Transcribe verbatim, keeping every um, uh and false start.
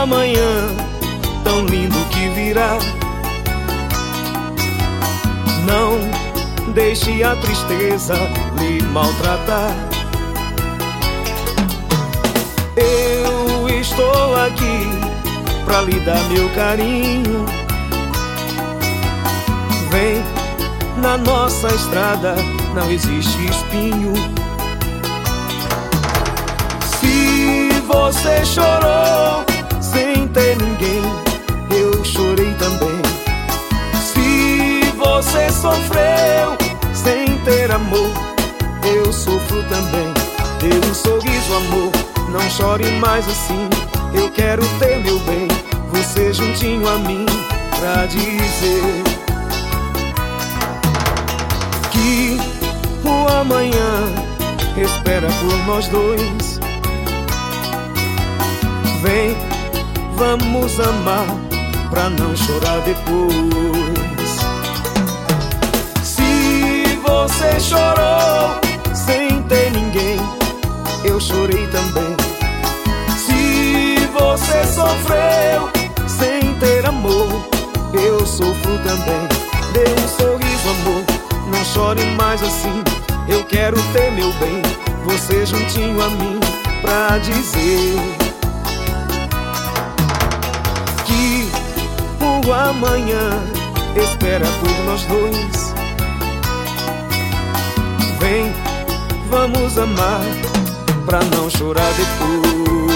amanhã tão lindo que virá. Não deixe a tristeza lhe maltratar. Eu estou aqui pra lhe dar meu carinho. Vem, na nossa estrada não existe espinho. Se você chorou sem ter ninguém, eu chorei também. Se você sofreu sem ter amor, eu sofro também. Dê um sorriso, amor, não chore mais assim. Eu quero ter meu bem, você juntinho a mim, pra dizer que o amanhã espera por nós dois. Vem, vamos amar, pra não chorar depois. Se você chorou sem ter ninguém, eu chorei também. Se você sofreu sem ter amor, eu sofro também. Dê um sorriso, amor, não chore mais assim. Eu quero ter meu bem, você juntinho a mim, pra dizer que o amanhã espera por nós dois. Vem, vamos amar, pra não chorar depois.